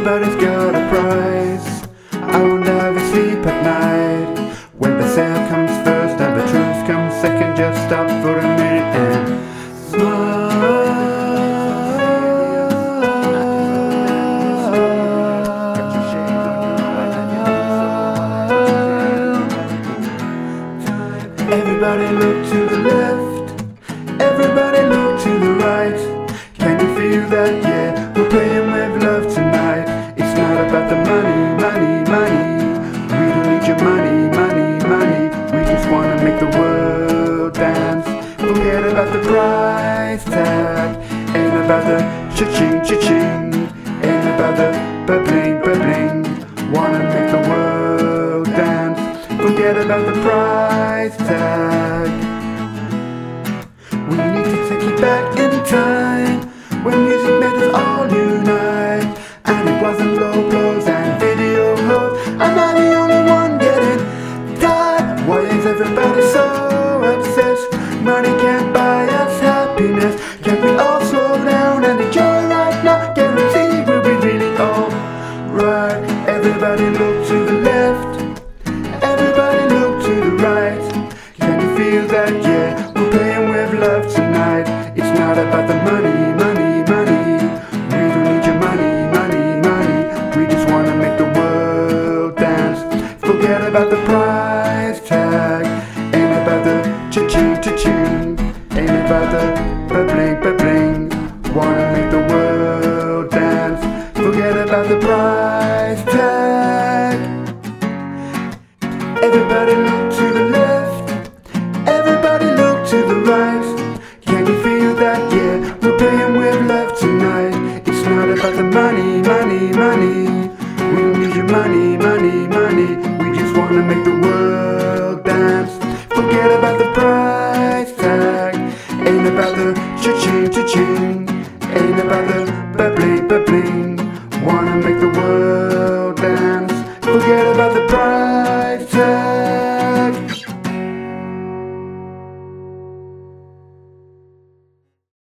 Everybody's got a price. I won't have a sleep at night. When the sale comes first and the truth comes second, just stop for a minute and smile. Everybody look to the left, everybody look to the right. Can you feel that? Yeah, we're playing with love tonight. It's not about the money, money, money. We don't need your money, money, money. We just wanna make the world dance. Forget about the price tag. Ain't about the cha-ching, cha-ching. Ain't about the ba-bling, ba-bling. Wanna make the world dance. Forget about the price tag. We need to take it back in time, when music made us all unite. And it wasn't low blows and video hoes. I'm not the only one getting tired. Why is everybody so obsessed? Money can't buy us happiness. Can we all slow down and enjoy right now? Guarantee we'll be really alright. Everybody look to the left, everybody look to the right. Can you feel that? Yeah, we're playing with love tonight. It's not about the money, money, money. We don't need your money, money, money. We just wanna make the world dance. Forget about the price tag. Ain't about the cha-ching, cha-ching. Ain't about the ba-bling, ba-bling. Wanna make the world dance. Forget about the price tag. Everybody look